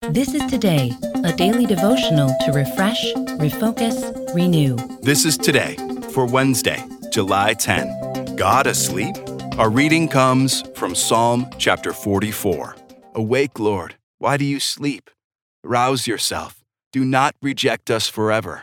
This is Today, a daily devotional to refresh, refocus, renew. This is Today for Wednesday, July 10. God asleep? Our reading comes from Psalm chapter 44. Awake, Lord, why do you sleep? Rouse yourself. Do not reject us forever.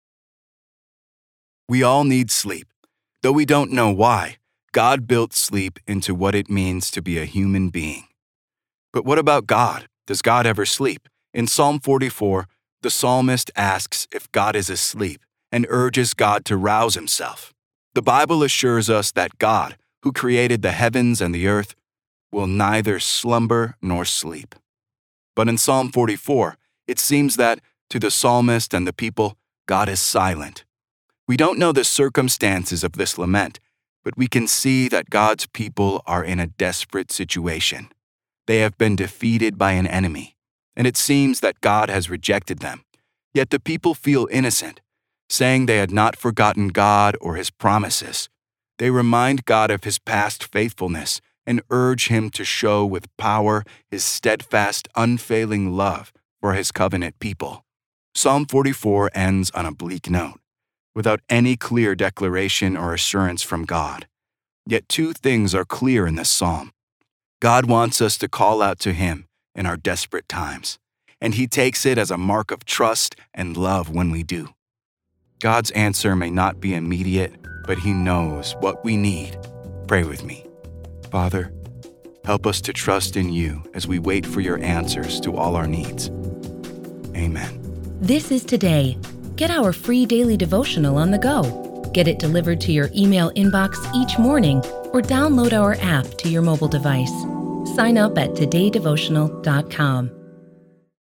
We all need sleep. Though we don't know why, God built sleep into what it means to be a human being. But what about God? Does God ever sleep? In Psalm 44, the psalmist asks if God is asleep and urges God to rouse himself. The Bible assures us that God, who created the heavens and the earth, will neither slumber nor sleep. But in Psalm 44, it seems that, to the psalmist and the people, God is silent. We don't know the circumstances of this lament, but we can see that God's people are in a desperate situation. They have been defeated by an enemy, and it seems that God has rejected them. Yet the people feel innocent, saying they had not forgotten God or His promises. They remind God of His past faithfulness and urge Him to show with power His steadfast, unfailing love for His covenant people. Psalm 44 ends on a bleak note, without any clear declaration or assurance from God. Yet two things are clear in this psalm. God wants us to call out to Him in our desperate times, and He takes it as a mark of trust and love when we do. God's answer may not be immediate, but He knows what we need. Pray with me. Father, help us to trust in You as we wait for Your answers to all our needs. Amen. This is Today. Get our free daily devotional on the go. Get it delivered to your email inbox each morning or download our app to your mobile device. Sign up at todaydevotional.com.